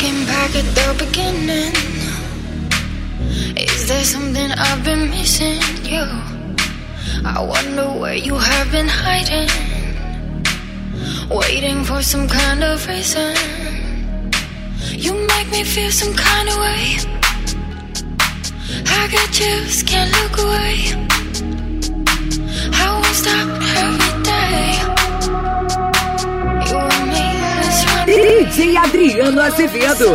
Looking back at the beginning, is there something I've been missing? You, I wonder where you have been hiding, waiting for some kind of reason. You make me feel some kind of way. I get chills, can't look away. I won't stop every day. You and me, let's run. DJ Adriano Azevedo.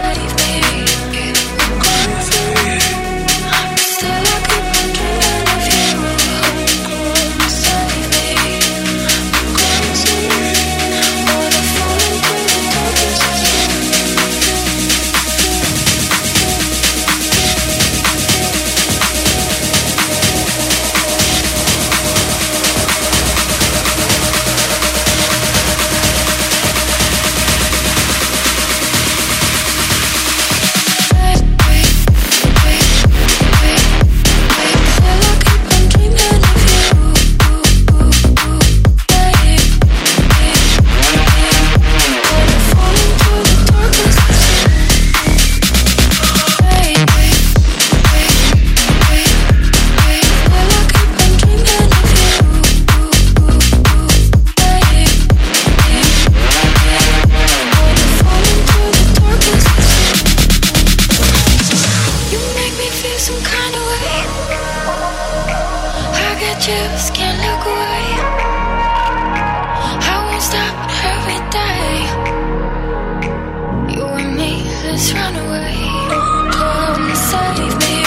Just can't look away. I won't stop every day. You and me, let's run away. Come save me.